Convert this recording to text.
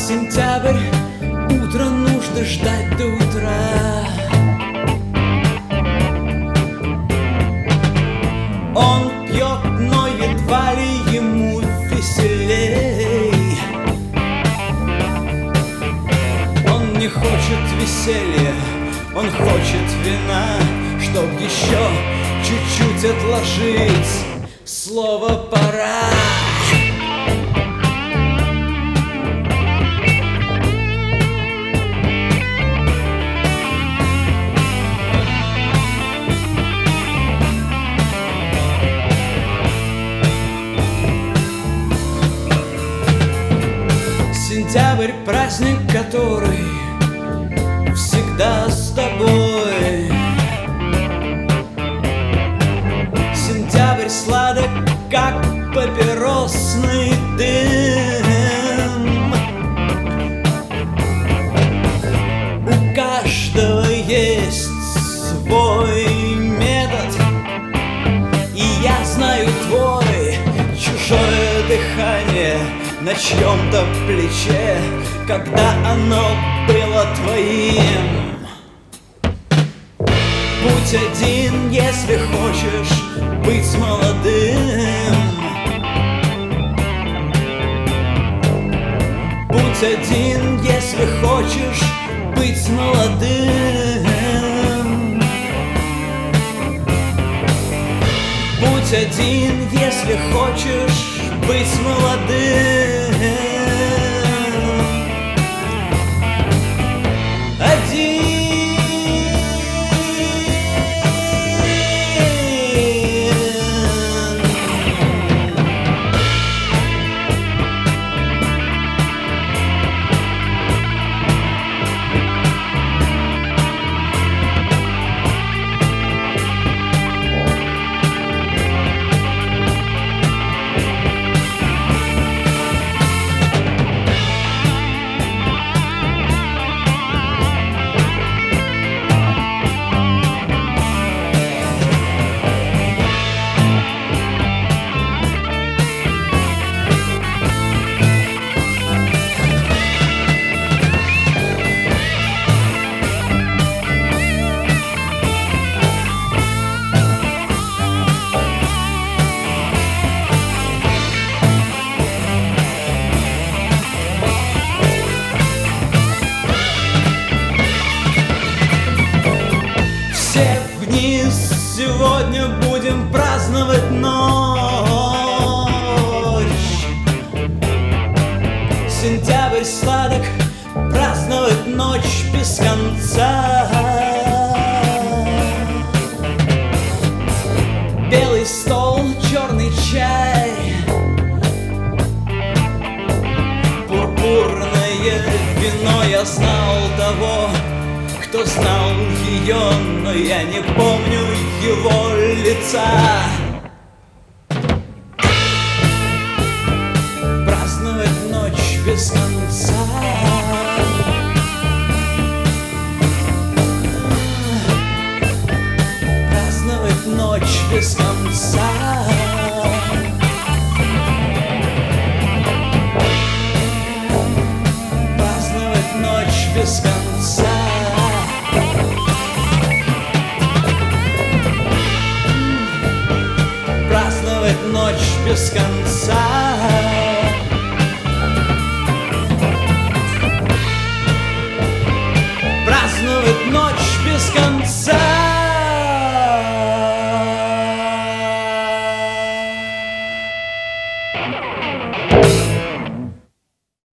Сентябрь, утро нужно ждать до утра. Он пьет, но едва ли ему веселей. Он не хочет веселья, он хочет вина, чтоб еще чуть-чуть отложить слово «пора». Сентябрь — праздник, который всегда с тобой. Сентябрь сладок, как папиросный дым. У каждого есть свой метод, и я знаю твой. Чужое дыхание на чьем-то плече, когда оно было твоим. Будь один, если хочешь быть молодым. Будь один, если хочешь быть молодым. Будь один, если хочешь быть молодым. Сегодня будем праздновать ночь. Сентябрь сладок, праздновать ночь без конца. Белый стол, черный чай, пурпурное вино. Я знал того, кто знал ее, но я не помню его лица. Праздновать ночь без конца. Праздновать ночь без конца. Праздновать ночь без конца. Праздновать ночь без конца.